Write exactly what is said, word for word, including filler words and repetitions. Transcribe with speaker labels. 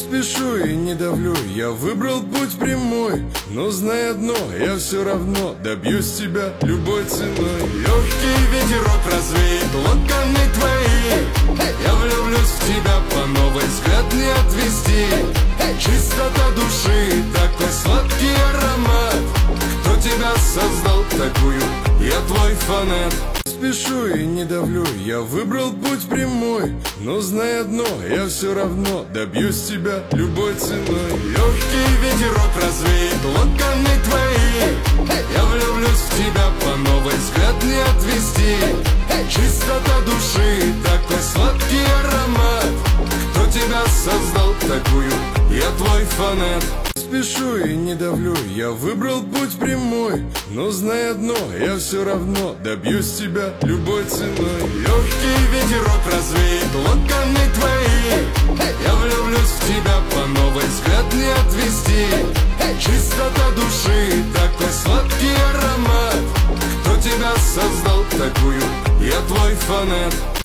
Speaker 1: спешу и не давлю, я выбрал путь прямой. Но знай одно, я все равно добьюсь тебя любой ценой.
Speaker 2: Легкий ветерок развеет локоны твои. Я влюблюсь в тебя по новой, взгляд не отвести. Чистота души, такой сладкий аромат. Кто тебя создал такую? Я твой фанат.
Speaker 1: Спешу и не давлю, я выбрал путь прямой. Но знай одно, я все равно добьюсь тебя любой ценой.
Speaker 2: Легкий ветерок развеет локоны твои. Я влюблюсь в тебя по новой, взгляд не отвести. Чистота души, такой сладкий аромат. Кто тебя создал такую? Я твой фанат.
Speaker 1: Спешу и не давлю, я выбрал путь прямой. Но знай одно, я все равно добьюсь тебя любой ценой.
Speaker 2: Легкий ветерок развеет локоны твои. Я влюблюсь в тебя по новой, взгляд не отвести. Чистота души, такой сладкий аромат. Кто тебя создал такую? Я твой фанат.